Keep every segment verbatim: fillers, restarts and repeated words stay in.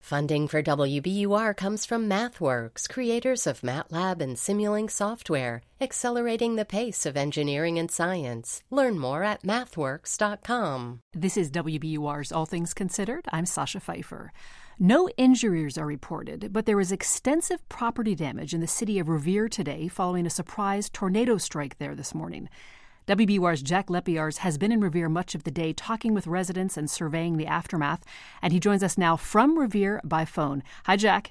Funding for W B U R comes from MathWorks, creators of MATLAB and Simulink software, accelerating the pace of engineering and science. Learn more at mathworks dot com. This is W B U R's All Things Considered. I'm Sasha Pfeiffer. No injuries are reported, but there was extensive property damage in the city of Revere today following a surprise tornado strike there this morning. W B U R's Jack Lepiarz has been in Revere much of the day talking with residents and surveying the aftermath, and he joins us now from Revere by phone. Hi, Jack.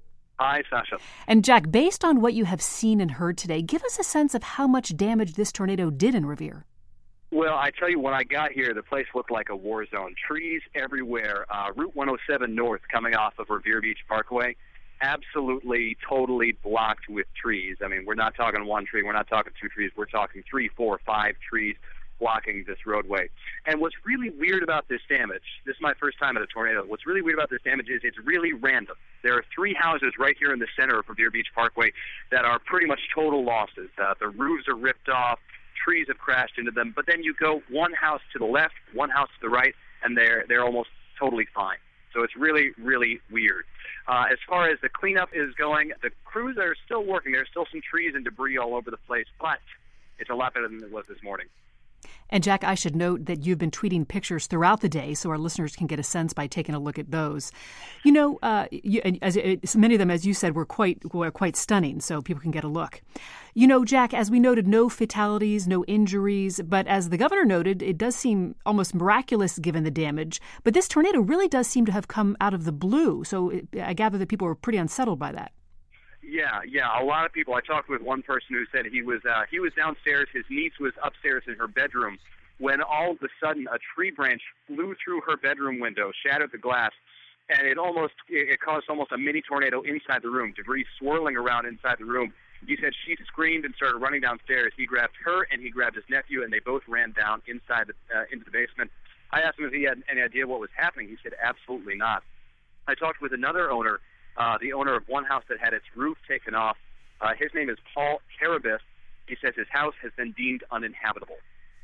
Hi, Sasha. And Jack, based on what you have seen and heard today, give us a sense of how much damage this tornado did in Revere. Well, I tell you, when I got here, the place looked like a war zone. Trees everywhere. Uh, Route one oh seven North coming off of Revere Beach Parkway, absolutely, totally blocked with trees. I mean, we're not talking one tree, we're not talking two trees, we're talking three, four, five trees blocking this roadway. And what's really weird about this damage, this is my first time at a tornado, what's really weird about this damage is it's really random. There are three houses right here in the center of Revere Beach Parkway that are pretty much total losses. Uh, the roofs are ripped off, trees have crashed into them, but then you go one house to the left, one house to the right, and they're they're almost totally fine. So it's really, really weird. Uh, as far as the cleanup is going, the crews are still working. There's still some trees and debris all over the place, but it's a lot better than it was this morning. And Jack, I should note that you've been tweeting pictures throughout the day, so our listeners can get a sense by taking a look at those. You know, uh, you, and as it, many of them, as you said, were quite were quite stunning, so people can get a look. You know, Jack, as we noted, no fatalities, no injuries, but as the governor noted, it does seem almost miraculous given the damage. But this tornado really does seem to have come out of the blue, so it, I gather that people were pretty unsettled by that. Yeah, yeah. A lot of people. I talked with one person who said he was uh, he was downstairs. His niece was upstairs in her bedroom when all of a sudden a tree branch flew through her bedroom window, shattered the glass, and it almost it caused almost a mini tornado inside the room. Debris swirling around inside the room. He said she screamed and started running downstairs. He grabbed her and he grabbed his nephew, and they both ran down inside the, uh, into the basement. I asked him if he had any idea what was happening. He said absolutely not. I talked with another owner. Uh, the owner of one house that had its roof taken off. Uh, his name is Paul Karabis. He says his house has been deemed uninhabitable.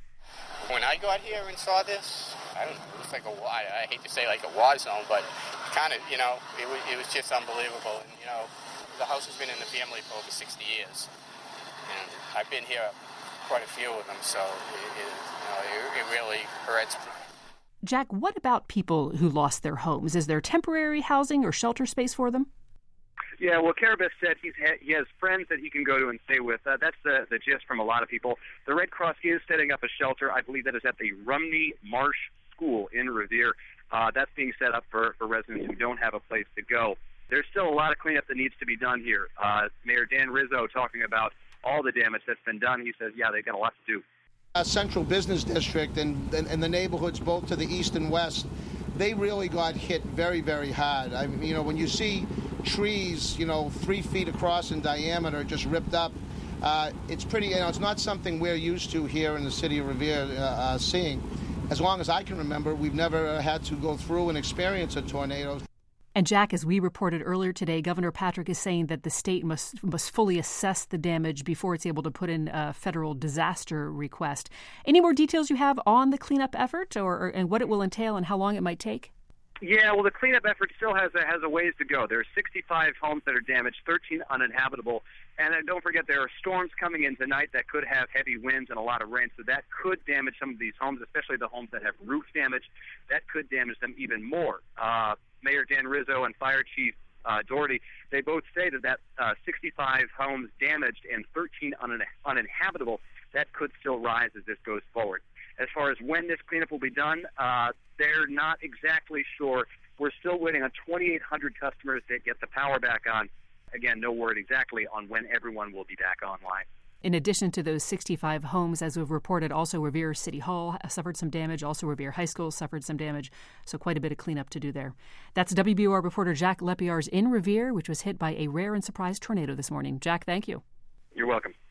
When I got here and saw this, I don't know, it was like a, I hate to say like a war zone, but kind of, you know, it was, it was just unbelievable. And, you know, the house has been in the family for over sixty years. And I've been here quite a few of them, so it, it, you know, it, it really hurts. Jack, what about people who lost their homes? Is there temporary housing or shelter space for them? Yeah, well, Karabis said he's ha- he has friends that he can go to and stay with. Uh, that's the, the gist from a lot of people. The Red Cross is setting up a shelter. I believe that is at the Rumney Marsh School in Revere. Uh, that's being set up for, for residents who don't have a place to go. There's still a lot of cleanup that needs to be done here. Uh, Mayor Dan Rizzo talking about all the damage that's been done. He says, yeah, they've got a lot to do. A central business district and, and, and the neighborhoods both to the east and west, they really got hit very, very hard. I mean, you know, when you see trees, you know, three feet across in diameter just ripped up, uh, it's pretty, you know, it's not something we're used to here in the city of Revere uh, uh, seeing. As long as I can remember, we've never had to go through and experience a tornado. And Jack, as we reported earlier today, Governor Patrick is saying that the state must must fully assess the damage before it's able to put in a federal disaster request. Any more details you have on the cleanup effort, or, or and what it will entail and how long it might take? Yeah, well, the cleanup effort still has a, has a ways to go. There are sixty-five homes that are damaged, thirteen uninhabitable. And then don't forget, there are storms coming in tonight that could have heavy winds and a lot of rain, so that could damage some of these homes, especially the homes that have roof damage. That could damage them even more. Uh, Mayor Dan Rizzo and Fire Chief uh, Doherty, they both say that that uh, sixty-five homes damaged and thirteen un- uninhabitable, that could still rise as this goes forward. As far as when this cleanup will be done, uh, they're not exactly sure. We're still waiting on twenty-eight hundred customers to get the power back on. Again, no word exactly on when everyone will be back online. In addition to those sixty-five homes, as we've reported, also Revere City Hall suffered some damage. Also Revere High School suffered some damage. So quite a bit of cleanup to do there. That's W B U R reporter Jack Lepiarz in Revere, which was hit by a rare and surprise tornado this morning. Jack, thank you. You're welcome.